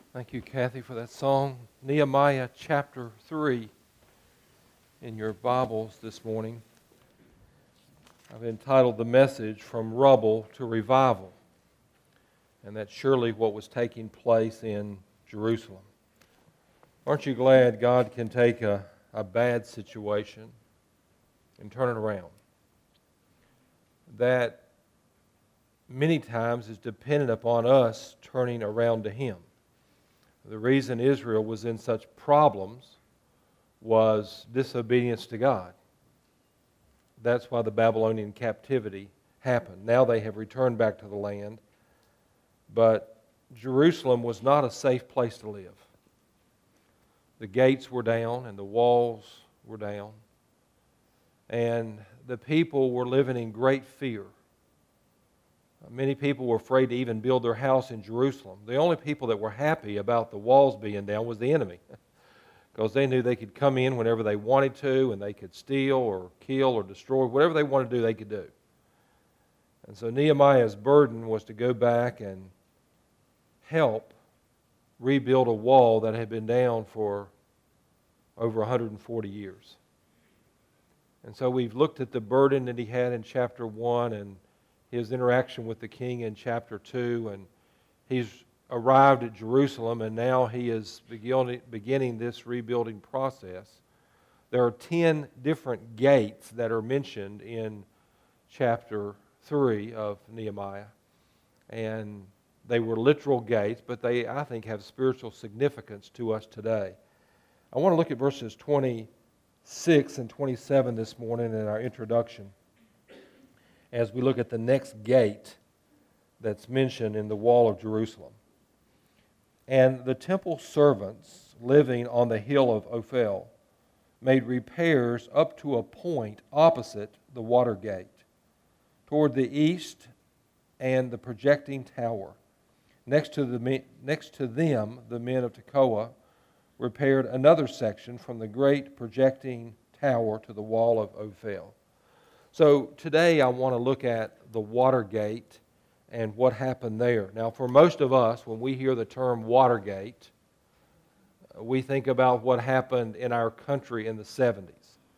Thank you, Kathy, for that song. Nehemiah chapter 3 in your Bibles this morning. I've entitled the message, From Rubble to Revival. And that's surely what was taking place in Jerusalem. Aren't you glad God can take a bad situation and turn it around? That many times is dependent upon us turning around to Him. The reason Israel was in such problems was disobedience to God. That's why the Babylonian captivity happened. Now they have returned back to the land, but Jerusalem was not a safe place to live. The gates were down and the walls were down, and the people were living in great fear. Many people were afraid to even build their house in Jerusalem. The only people that were happy about the walls being down was the enemy, because they knew they could come in whenever they wanted to, and they could steal or kill or destroy. Whatever they wanted to do, they could do. And so Nehemiah's burden was to go back and help rebuild a wall that had been down for over 140 years. And so we've looked at the burden that he had in chapter 1 and his interaction with the king in chapter 2, and he's arrived at Jerusalem, and now he is beginning this rebuilding process. There are 10 different gates that are mentioned in chapter 3 of Nehemiah, and they were literal gates, but they, I think, have spiritual significance to us today. I want to look at verses 26 and 27 this morning in our introduction, as we look at the next gate that's mentioned in the wall of Jerusalem. And the temple servants living on the hill of Ophel made repairs up to a point opposite the water gate, toward the east and the projecting tower. Next to them, the men of Tekoa repaired another section from the great projecting tower to the wall of Ophel. So today I want to look at the Watergate and what happened there. Now, for most of us, when we hear the term Watergate, we think about what happened in our country in the 70s.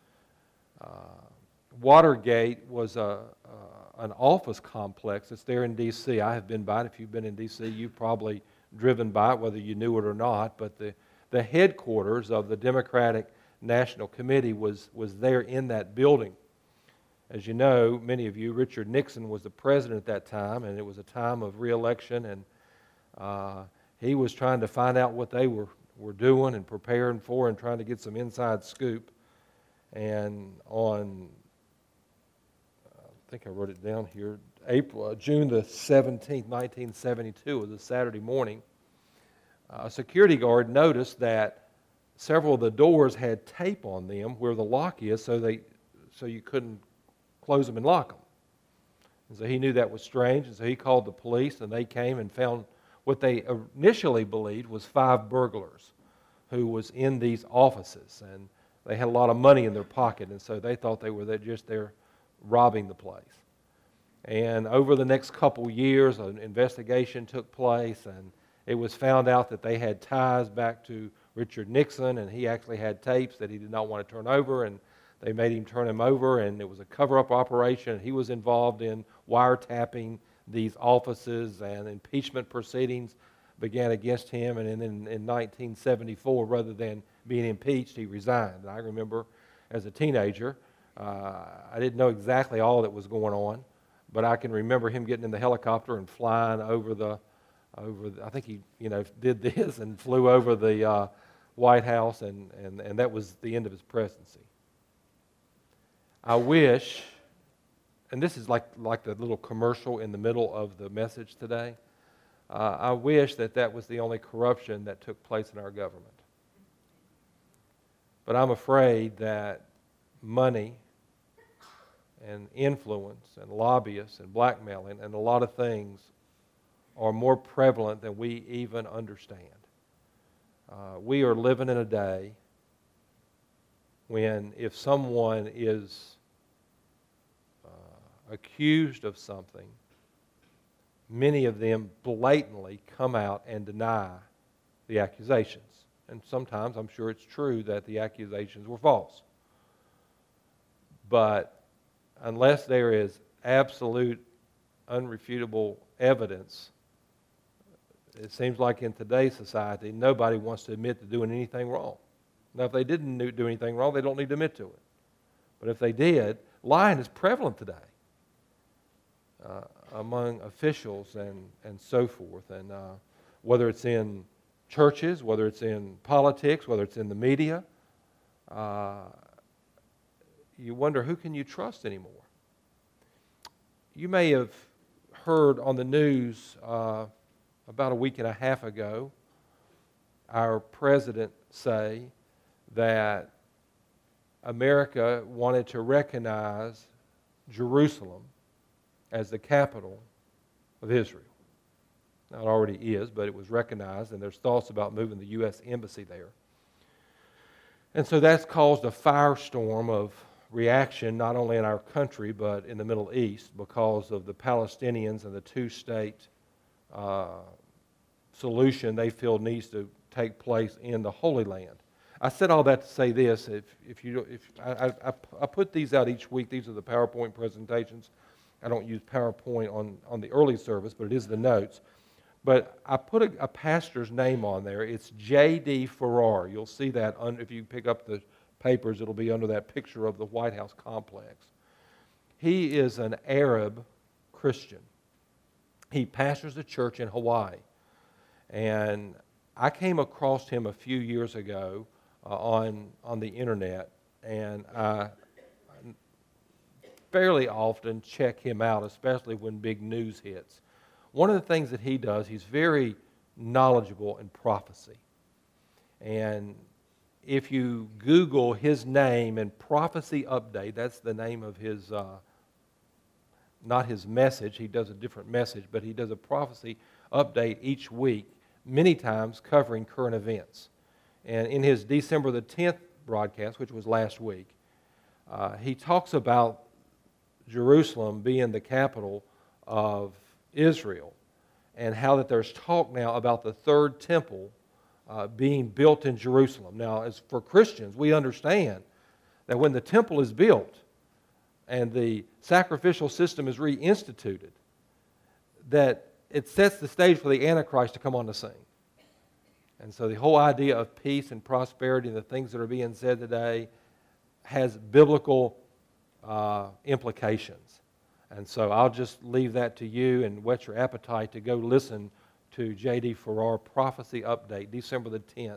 Watergate was an office complex. It's there in D.C. I have been by it. If you've been in D.C., you've probably driven by it, whether you knew it or not. But the headquarters of the Democratic National Committee was there in that building. As you know, many of you, Richard Nixon was the president at that time, and it was a time of re-election, and he was trying to find out what they were doing and preparing for and trying to get some inside scoop. And on, I think I wrote it down here, June the 17th, 1972, was a Saturday morning, a security guard noticed that several of the doors had tape on them where the lock is, so you couldn't close them and lock them. And so he knew that was strange, and so he called the police, and they came and found what they initially believed was 5 burglars who was in these offices, and they had a lot of money in their pocket, and so they thought they were just there robbing the place. And over the next couple years, an investigation took place, and it was found out that they had ties back to Richard Nixon, and he actually had tapes that he did not want to turn over, and they made him turn him over, and it was a cover-up operation. He was involved in wiretapping these offices, and impeachment proceedings began against him. And then in 1974, rather than being impeached, he resigned. And I remember as a teenager, I didn't know exactly all that was going on, but I can remember him getting in the helicopter and flying over I think he did this and flew over the White House, and that was the end of his presidency. I wish, and this is like the little commercial in the middle of the message today, I wish that was the only corruption that took place in our government. But I'm afraid that money and influence and lobbyists and blackmailing and a lot of things are more prevalent than we even understand. We are living in a day when if someone is accused of something, many of them blatantly come out and deny the accusations. And sometimes I'm sure it's true that the accusations were false. But unless there is absolute, unrefutable evidence, it seems like in today's society, nobody wants to admit to doing anything wrong. Now, if they didn't do anything wrong, they don't need to admit to it. But if they did, lying is prevalent today among officials and so forth. And whether it's in churches, whether it's in politics, whether it's in the media, you wonder, who can you trust anymore? You may have heard on the news about a week and a half ago our president say that America wanted to recognize Jerusalem as the capital of Israel. Now, it already is, but it was recognized, and there's thoughts about moving the U.S. Embassy there. And so that's caused a firestorm of reaction, not only in our country, but in the Middle East, because of the Palestinians and the two-state solution they feel needs to take place in the Holy Land. I said all that to say this: I put these out each week. These are the PowerPoint presentations. I don't use PowerPoint on the early service, but it is the notes. But I put a pastor's name on there. It's J.D. Farrar. You'll see that if you pick up the papers. It'll be under that picture of the White House complex. He is an Arab Christian. He pastors a church in Hawaii. And I came across him a few years ago on the internet, and I fairly often check him out, especially when big news hits. One of the things that he does, he's very knowledgeable in prophecy. And if you Google his name and Prophecy Update, that's the name of his, not his message, he does a different message, but he does a prophecy update each week, many times covering current events. And in his December the 10th broadcast, which was last week, he talks about Jerusalem being the capital of Israel, and how that there's talk now about the third temple being built in Jerusalem. Now, as for Christians, we understand that when the temple is built and the sacrificial system is reinstituted, that it sets the stage for the Antichrist to come on the scene. And so the whole idea of peace and prosperity and the things that are being said today has biblical implications. And so I'll just leave that to you and whet your appetite to go listen to J.D. Farrar Prophecy Update, December the 10th,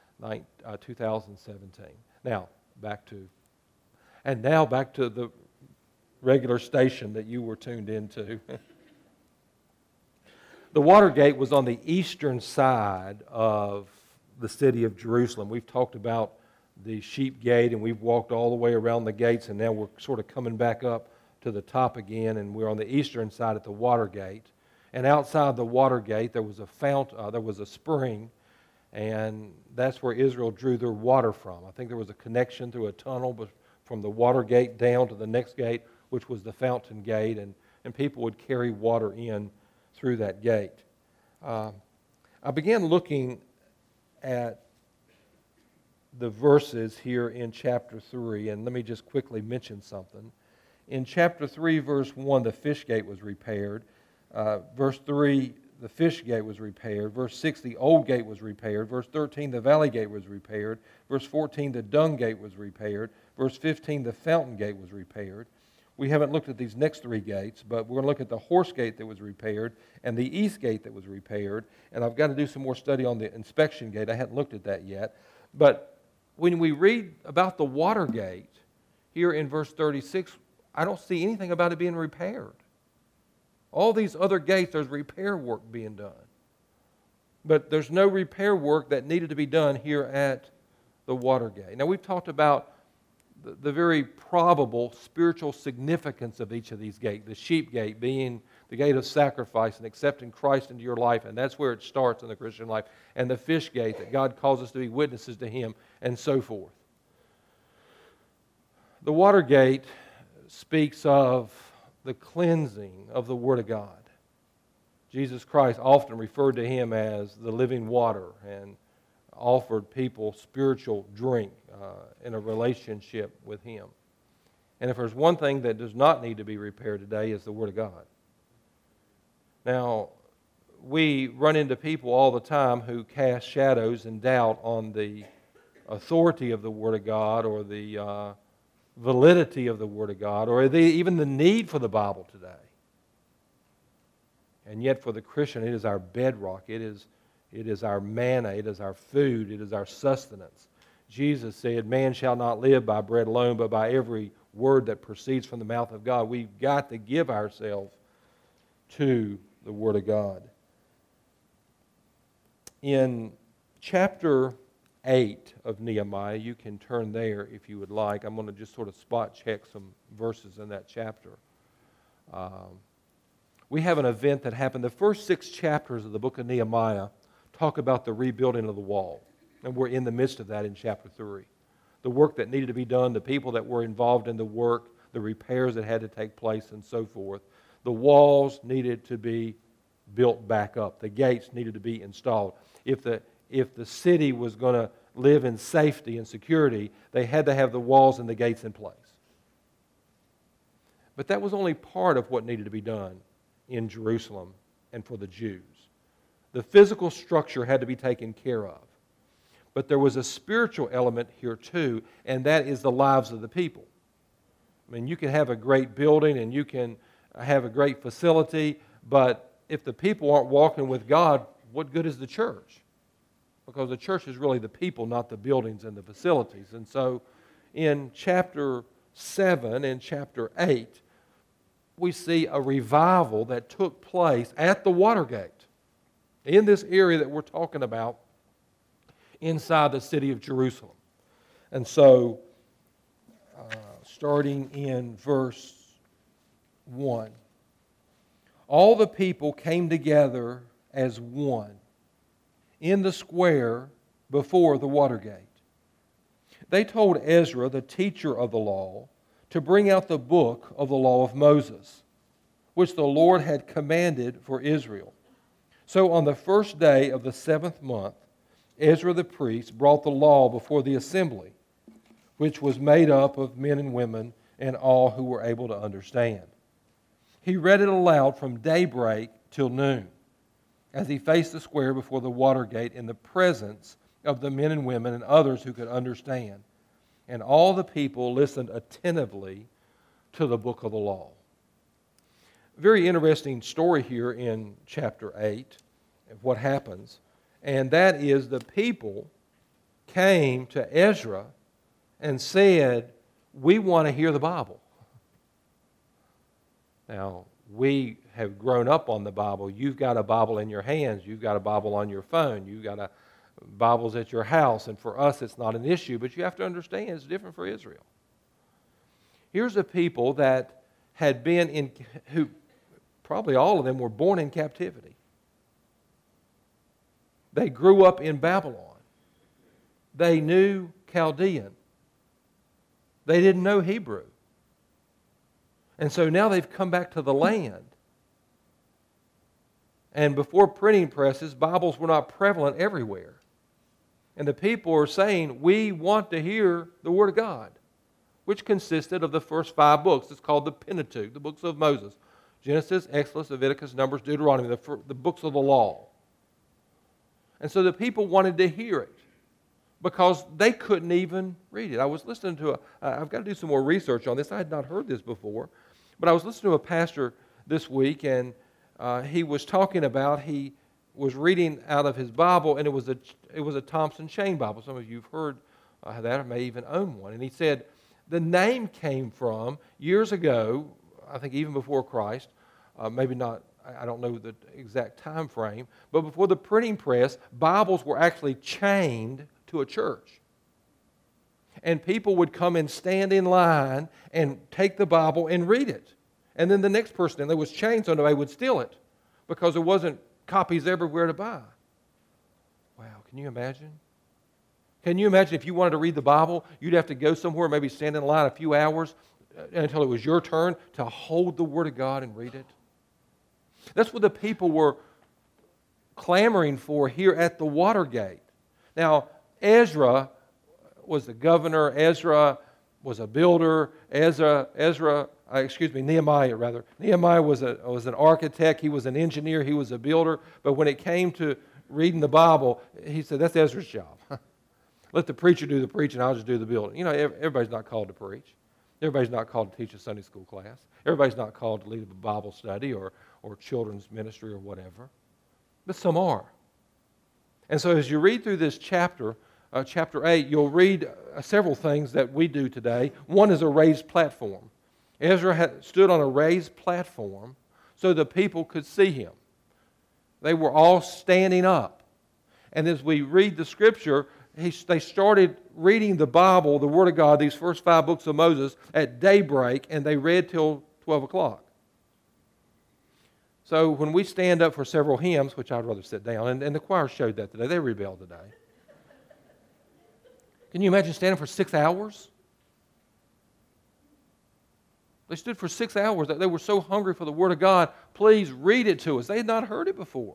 2017. Now, back to the regular station that you were tuned into. The Watergate was on the eastern side of the city of Jerusalem. We've talked about the Sheep Gate, and we've walked all the way around the gates, and now we're sort of coming back up to the top again, and we're on the eastern side at the Watergate. And outside the Watergate, there was a fountain, there was a spring, and that's where Israel drew their water from. I think there was a connection through a tunnel from the Watergate down to the next gate, which was the Fountain Gate, and people would carry water in through that gate. I began looking at the verses here in chapter 3, and let me just quickly mention something. In chapter 3, verse 1, the fish gate was repaired. Verse 3, the fish gate was repaired. Verse 6, the old gate was repaired. Verse 13, the valley gate was repaired. Verse 14, the dung gate was repaired. Verse 15, the fountain gate was repaired. We haven't looked at these next three gates, but we're going to look at the horse gate that was repaired and the east gate that was repaired. And I've got to do some more study on the inspection gate. I hadn't looked at that yet. But when we read about the water gate here in verse 36, I don't see anything about it being repaired. All these other gates, there's repair work being done. But there's no repair work that needed to be done here at the water gate. Now, we've talked about the very probable spiritual significance of each of these gates. The sheep gate being the gate of sacrifice and accepting Christ into your life, and that's where it starts in the Christian life. And the fish gate, that God calls us to be witnesses to Him, and so forth. The water gate speaks of the cleansing of the Word of God. Jesus Christ often referred to him as the living water and offered people spiritual drink in a relationship with him. And if there's one thing that does not need to be repaired today, is the Word of God. Now, we run into people all the time who cast shadows and doubt on the authority of the Word of God, or the validity of the Word of God, or even the need for the Bible today. And yet for the Christian, it is our bedrock. It is our manna. It is our food. It is our sustenance. Jesus said, "Man shall not live by bread alone, but by every word that proceeds from the mouth of God." We've got to give ourselves to the Word of God. In chapter 8 of Nehemiah, you can turn there if you would like. I'm going to just sort of spot check some verses in that chapter. We have an event that happened. The first 6 chapters of the book of Nehemiah talk about the rebuilding of the wall. And we're in the midst of that in chapter 3. The work that needed to be done, the people that were involved in the work, the repairs that had to take place, and so forth. The walls needed to be built back up. The gates needed to be installed. If the city was going to live in safety and security, they had to have the walls and the gates in place. But that was only part of what needed to be done in Jerusalem and for the Jews. The physical structure had to be taken care of. But there was a spiritual element here too, and that is the lives of the people. I mean, you can have a great building and you can have a great facility, but if the people aren't walking with God, what good is the church? Because the church is really the people, not the buildings and the facilities. And so in chapter 7 and chapter 8, we see a revival that took place at the Watergate, in this area that we're talking about, inside the city of Jerusalem. And so, starting in verse 1, all the people came together as one in the square before the Watergate. They told Ezra, the teacher of the law, to bring out the book of the law of Moses, which the Lord had commanded for Israel. So on the first day of the 7th month, Ezra the priest brought the law before the assembly, which was made up of men and women and all who were able to understand. He read it aloud from daybreak till noon, as he faced the square before the Watergate in the presence of the men and women and others who could understand. And all the people listened attentively to the book of the law. Very interesting story here in chapter 8 of what happens. And that is the people came to Ezra and said, "We want to hear the Bible." Now, we have grown up on the Bible. You've got a Bible in your hands. You've got a Bible on your phone. You've got Bibles at your house. And for us, it's not an issue. But you have to understand it's different for Israel. Here's a people that had been who probably all of them were born in captivity. They grew up in Babylon. They knew Chaldean. They didn't know Hebrew. And so now they've come back to the land. And before printing presses, Bibles were not prevalent everywhere. And the people are saying, "We want to hear the Word of God," which consisted of the first 5 books. It's called the Pentateuch, the books of Moses. Genesis, Exodus, Leviticus, Numbers, Deuteronomy, the books of the law. And so the people wanted to hear it because they couldn't even read it. I was listening to I've got to do some more research on this. I had not heard this before. But I was listening to a pastor this week, and he was talking about, he was reading out of his Bible, and it was a Thompson Chain Bible. Some of you have heard that or may even own one. And he said the name came from years ago, I think even before Christ, maybe not, I don't know the exact time frame, but before the printing press, Bibles were actually chained to a church. And people would come and stand in line and take the Bible and read it. And then the next person, and there was chains so nobody would steal it because there wasn't copies everywhere to buy. Wow, can you imagine? Can you imagine if you wanted to read the Bible, you'd have to go somewhere, maybe stand in line a few hours until it was your turn to hold the Word of God and read it? That's what the people were clamoring for here at the Watergate. Now, Ezra was the governor. Ezra was a builder. Nehemiah rather. Nehemiah was an architect. He was an engineer. He was a builder. But when it came to reading the Bible, he said, that's Ezra's job. Let the preacher do the preaching, I'll just do the building. You know, everybody's not called to preach. Everybody's not called to teach a Sunday school class. Everybody's not called to lead a Bible study or children's ministry or whatever. But some are. And so as you read through this chapter 8, you'll read several things that we do today. One is a raised platform. Ezra stood on a raised platform so the people could see him. They were all standing up. And as we read the Scripture, they started reading the Bible, the Word of God, these first 5 books of Moses, at daybreak, and they read till 12 o'clock. So when we stand up for several hymns, which I'd rather sit down, and the choir showed that today, they rebelled today. Can you imagine standing for 6 hours? They stood for 6 hours. They were so hungry for the Word of God. Please read it to us. They had not heard it before.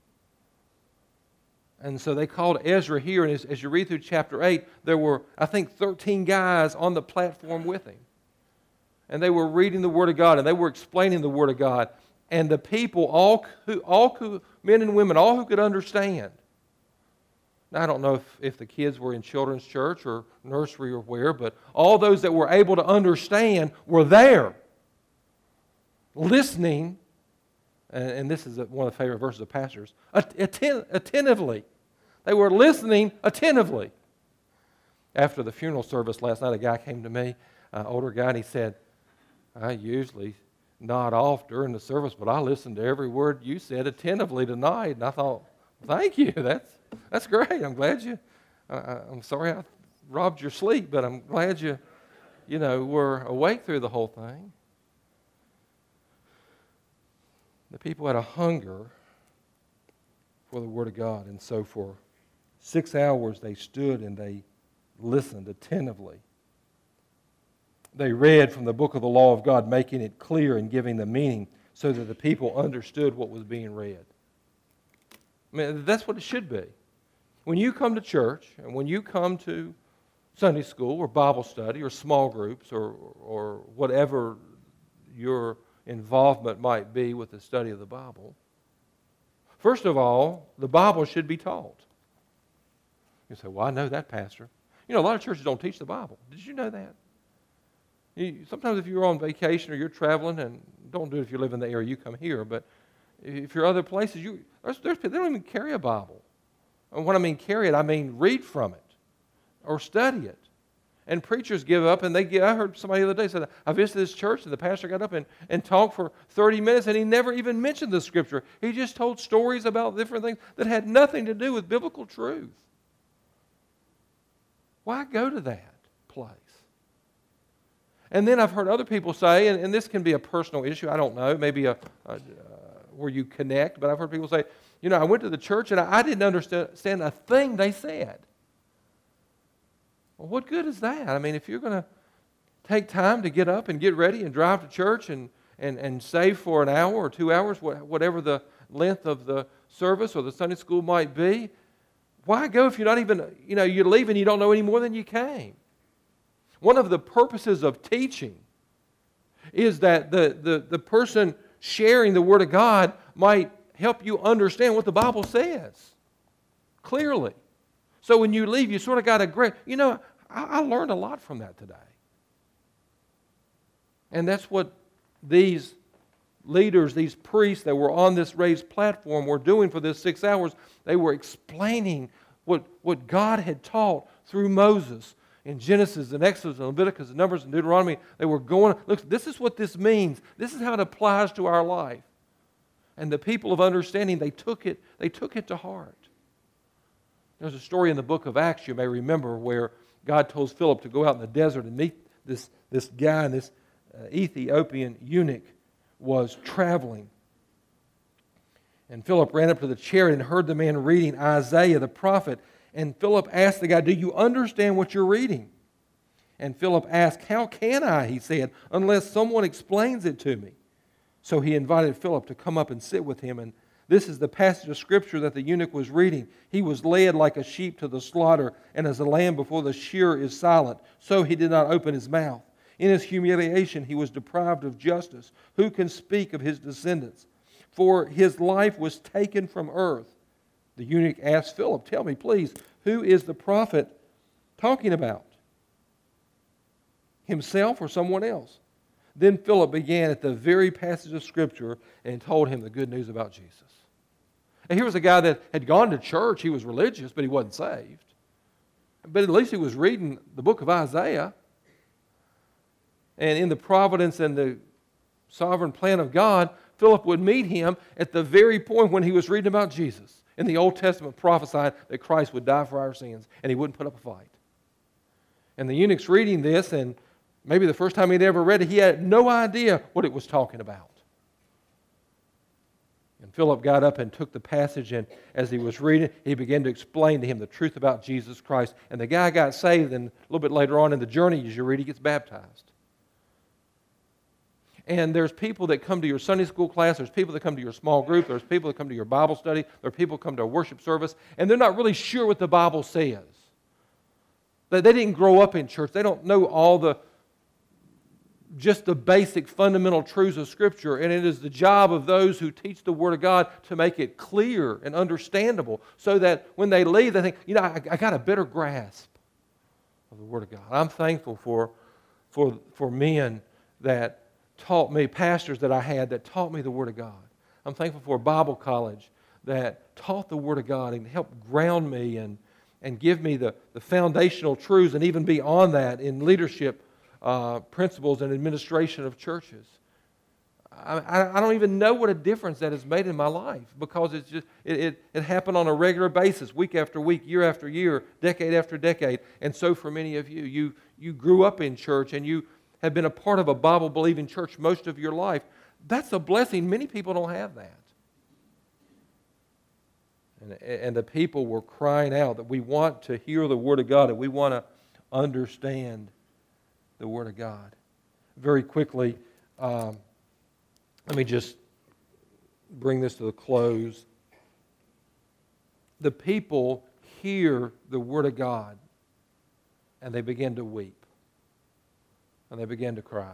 And so they called Ezra here, and as you read through chapter 8, there were, I think, 13 guys on the platform with him. And they were reading the Word of God, and they were explaining the Word of God. And the people, all men and women, all who could understand. Now, I don't know if the kids were in children's church or nursery or where, but all those that were able to understand were there, listening, and this is one of the favorite verses of pastors, attentively. They were listening attentively. After the funeral service last night, a guy came to me, an older guy, and he said, I usually nod off during the service, but I listened to every word you said attentively tonight. And I thought, thank you, that's great. I'm glad I'm sorry I robbed your sleep, but I'm glad you were awake through the whole thing. The people had a hunger for the Word of God, and so for 6 hours they stood and they listened attentively. They read from the book of the law of God, making it clear and giving the meaning so that the people understood what was being read. I mean, that's what it should be. When you come to church and when you come to Sunday school or Bible study or small groups or whatever your involvement might be with the study of the Bible, first of all, the Bible should be taught. You say, well, I know that, Pastor. You know, a lot of churches don't teach the Bible. Did you know that? Sometimes if you're on vacation or you're traveling, and don't do it if you live in the area, you come here, but if you're other places, there's people, they don't even carry a Bible. And when I mean carry it, I mean read from it or study it. And preachers give up, and I heard somebody the other day said, I visited this church, and the pastor got up and talked for 30 minutes, and he never even mentioned the Scripture. He just told stories about different things that had nothing to do with biblical truth. Why go to that place? And then I've heard other people say, and this can be a personal issue, I don't know, maybe where you connect, but I've heard people say, I went to the church and I didn't understand a thing they said. Well, what good is that? I mean, if you're going to take time to get up and get ready and drive to church and save for an hour or 2 hours, whatever the length of the service or the Sunday school might be, why go if you're not even, you leave and you don't know any more than you came? One of the purposes of teaching is that the person sharing the Word of God might help you understand what the Bible says clearly. So when you leave, you sort of got a great, I learned a lot from that today. And that's what these leaders, these priests that were on this raised platform were doing for this 6 hours. They were explaining what God had taught through Moses in Genesis and Exodus and Leviticus and Numbers and Deuteronomy. They were going, look, this is what this means. This is how it applies to our life. And the people of understanding, they took it to heart. There's a story in the book of Acts you may remember where God told Philip to go out in the desert and meet this guy, and this Ethiopian eunuch was traveling. And Philip ran up to the chariot and heard the man reading Isaiah the prophet. And Philip asked the guy, do you understand what you're reading? And Philip asked, how can I, he said, unless someone explains it to me? So he invited Philip to come up and sit with him. And this is the passage of Scripture that the eunuch was reading. He was led like a sheep to the slaughter, and as a lamb before the shearer is silent, so he did not open his mouth. In his humiliation he was deprived of justice. Who can speak of his descendants? For his life was taken from earth. The eunuch asked Philip, tell me, please, who is the prophet talking about? Himself or someone else? Then Philip began at the very passage of Scripture and told him the good news about Jesus. And here was a guy that had gone to church. He was religious, but he wasn't saved. But at least he was reading the book of Isaiah. And in the providence and the sovereign plan of God, Philip would meet him at the very point when he was reading about Jesus. In the Old Testament prophesied that Christ would die for our sins, and he wouldn't put up a fight. And the eunuch's reading this, and maybe the first time he'd ever read it, he had no idea what it was talking about. And Philip got up and took the passage, and as he was reading, he began to explain to him the truth about Jesus Christ. And the guy got saved, and a little bit later on in the journey, as you read, he gets baptized. And there's people that come to your Sunday school class, there's people that come to your small group, there's people that come to your Bible study, there are people that come to a worship service, and they're not really sure what the Bible says. They didn't grow up in church. They don't know just the basic fundamental truths of Scripture, and it is the job of those who teach the Word of God to make it clear and understandable so that when they leave, they think, I got a better grasp of the Word of God. I'm thankful for men that taught me, pastors that I had that taught me the Word of God. I'm thankful for a Bible college that taught the Word of God and helped ground me and give me the foundational truths, and even beyond that in leadership principles and administration of churches. I don't even know what a difference that has made in my life, because it's just it happened on a regular basis, week after week, year after year, decade after decade. And so for many of you, you grew up in church and you have been a part of a Bible-believing church most of your life. That's a blessing. Many people don't have that. And the people were crying out that we want to hear the Word of God, and we want to understand the Word of God. Very quickly, let me just bring this to a close. The people hear the Word of God, and they begin to weep. And they began to cry.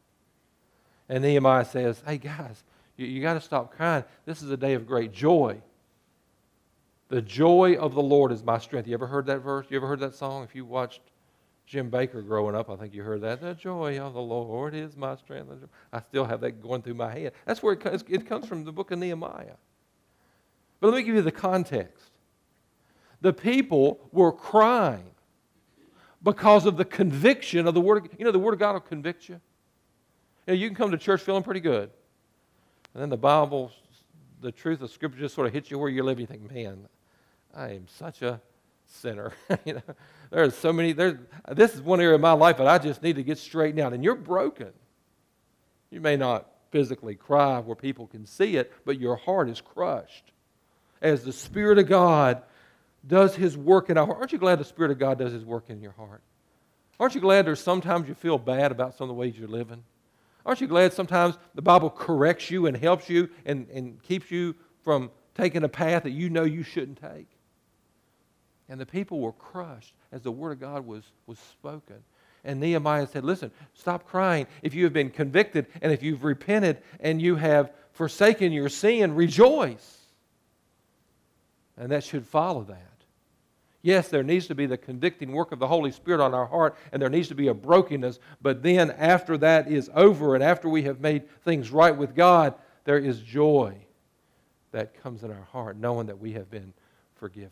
And Nehemiah says, hey guys, you got to stop crying. This is a day of great joy. The joy of the Lord is my strength. You ever heard that verse? You ever heard that song? If you watched Jim Baker growing up, I think you heard that. The joy of the Lord is my strength. I still have that going through my head. That's where it comes from, the book of Nehemiah. But let me give you the context. The people were crying because of the conviction of the Word. The Word of God will convict you. You can come to church feeling pretty good. And then the Bible, the truth of Scripture just sort of hits you where you live. You think, man, I am such a sinner. There's so many. This is one area of my life that I just need to get straightened out. And you're broken. You may not physically cry where people can see it, but your heart is crushed. As the Spirit of God does His work in our heart. Aren't you glad the Spirit of God does His work in your heart? Aren't you glad there's sometimes you feel bad about some of the ways you're living? Aren't you glad sometimes the Bible corrects you and helps you and keeps you from taking a path that you know you shouldn't take? And the people were crushed as the Word of God was spoken. And Nehemiah said, listen, stop crying. If you have been convicted and if you've repented and you have forsaken your sin, rejoice. And that should follow that. Yes, there needs to be the convicting work of the Holy Spirit on our heart, and there needs to be a brokenness, but then after that is over and after we have made things right with God, there is joy that comes in our heart, knowing that we have been forgiven.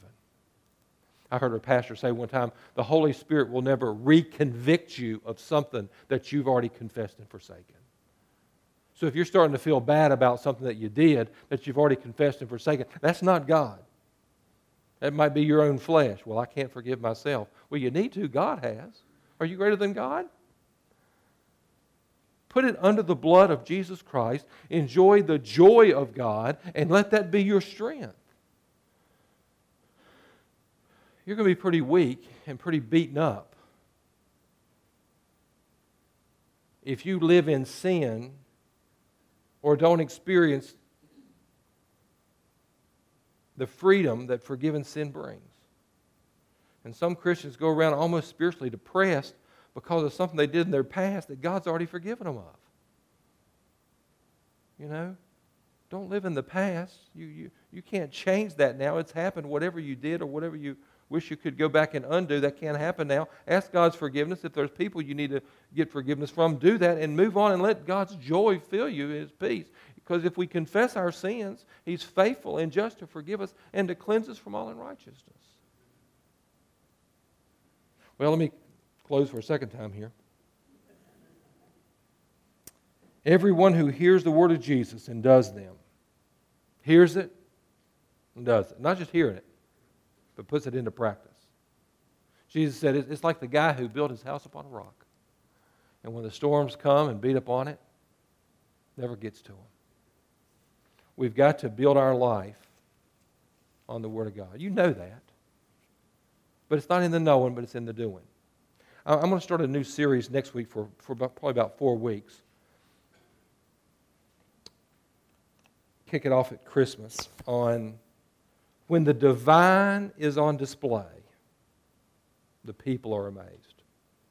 I heard a pastor say one time, the Holy Spirit will never reconvict you of something that you've already confessed and forsaken. So if you're starting to feel bad about something that you did, that you've already confessed and forsaken, that's not God. That might be your own flesh. Well, I can't forgive myself. Well, you need to. God has. Are you greater than God? Put it under the blood of Jesus Christ. Enjoy the joy of God, and let that be your strength. You're going to be pretty weak and pretty beaten up if you live in sin or don't experience the freedom that forgiven sin brings. And some Christians go around almost spiritually depressed because of something they did in their past that God's already forgiven them of. You know? Don't live in the past. You can't change that now. It's happened. Whatever you did or whatever you wish you could go back and undo, that can't happen now. Ask God's forgiveness. If there's people you need to get forgiveness from, do that and move on and let God's joy fill you, His peace. Because if we confess our sins, He's faithful and just to forgive us and to cleanse us from all unrighteousness. Well, let me close for a second time here. Everyone who hears the word of Jesus and does them, hears it and does it. Not just hearing it, but puts it into practice. Jesus said it's like the guy who built his house upon a rock. And when the storms come and beat upon it, it never gets to him. We've got to build our life on the Word of God. You know that. But it's not in the knowing, but it's in the doing. I'm going to start a new series next week for probably about 4 weeks. Kick it off at Christmas on when the divine is on display, the people are amazed.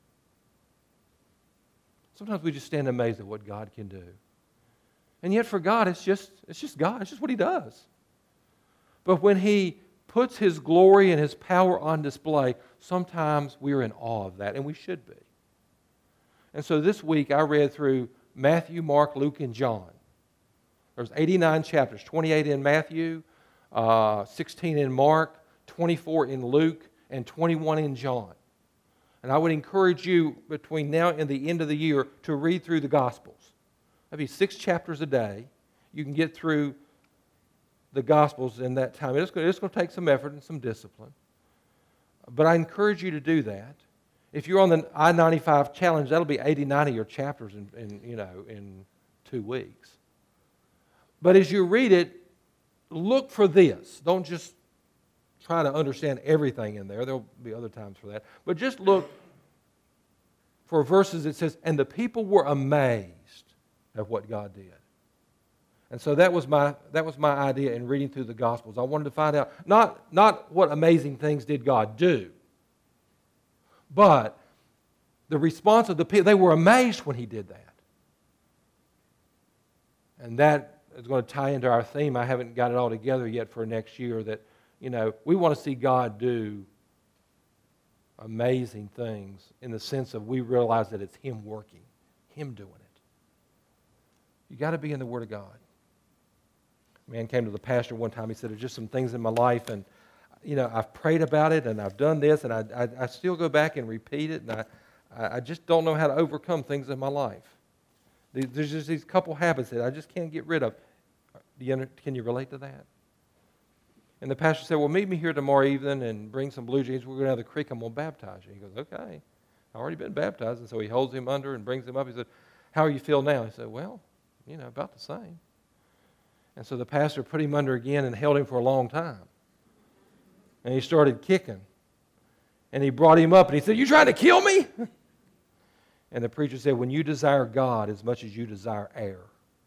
Sometimes we just stand amazed at what God can do. And yet for God, it's just God. It's just what He does. But when He puts His glory and His power on display, sometimes we're in awe of that, and we should be. And so this week I read through Matthew, Mark, Luke, and John. There's 89 chapters, 28 in Matthew, 16 in Mark, 24 in Luke, and 21 in John. And I would encourage you between now and the end of the year to read through the Gospels. That'd be 6 chapters a day. You can get through the Gospels in that time. It's going to take some effort and some discipline. But I encourage you to do that. If you're on the I-95 challenge, that'll be 89 of your chapters in 2 weeks. But as you read it, look for this. Don't just try to understand everything in there. There'll be other times for that. But just look for verses that says, and the people were amazed at what God did. And so that was my idea in reading through the Gospels. I wanted to find out not what amazing things did God do, but the response of the people. They were amazed when He did that. And that is going to tie into our theme. I haven't got it all together yet for next year, that, we want to see God do amazing things in the sense of we realize that it's Him working, Him doing it. You got to be in the Word of God. A man came to the pastor one time. He said, there's just some things in my life, and I've prayed about it, and I've done this, and I still go back and repeat it, and I just don't know how to overcome things in my life. There's just these couple habits that I just can't get rid of. Can you relate to that? And the pastor said, well, meet me here tomorrow evening and bring some blue jeans. We're going to have the creek. I'm going to baptize you. He goes, okay. I've already been baptized. And so he holds him under and brings him up. He said, how are you feel now? He said, well, about the same. And so the pastor put him under again and held him for a long time. And he started kicking. And he brought him up and he said, you trying to kill me? And the preacher said, when you desire God as much as you desire air,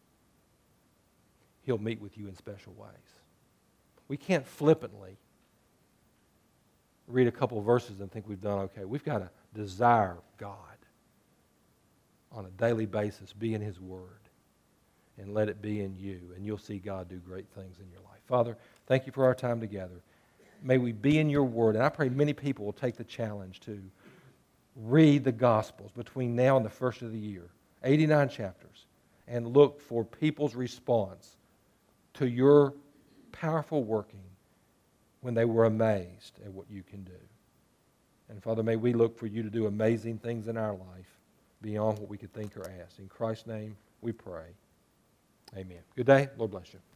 He'll meet with you in special ways. We can't flippantly read a couple of verses and think we've done okay. We've got to desire God on a daily basis, be in His Word, and let it be in you, and you'll see God do great things in your life. Father, thank you for our time together. May we be in your Word, and I pray many people will take the challenge to read the Gospels between now and the first of the year, 89 chapters, and look for people's response to your powerful working when they were amazed at what you can do. And Father, may we look for you to do amazing things in our life beyond what we could think or ask. In Christ's name we pray. Amen. Good day. Lord bless you.